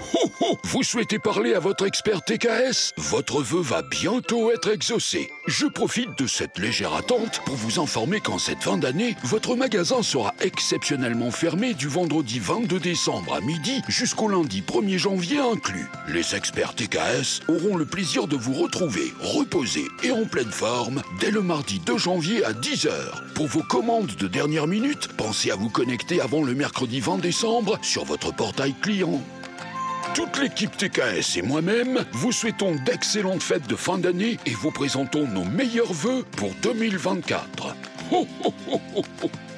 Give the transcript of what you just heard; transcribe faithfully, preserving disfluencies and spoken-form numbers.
Oh, oh, vous souhaitez parler à votre expert T K S? Votre vœu va bientôt être exaucé. Je profite de cette légère attente pour vous informer qu'en cette fin d'année, votre magasin sera exceptionnellement fermé du vendredi vingt-deux décembre à midi jusqu'au lundi premier janvier inclus. Les experts T K S auront le plaisir de vous retrouver reposés et en pleine forme dès le mardi deux janvier à dix heures. Pour vos commandes de dernière minute, pensez à vous connecter avant le mercredi vingt décembre sur votre portail client. Toute l'équipe T K S et moi-même vous souhaitons d'excellentes fêtes de fin d'année et vous présentons nos meilleurs vœux pour deux mille vingt-quatre. Ho, ho, ho, ho, ho.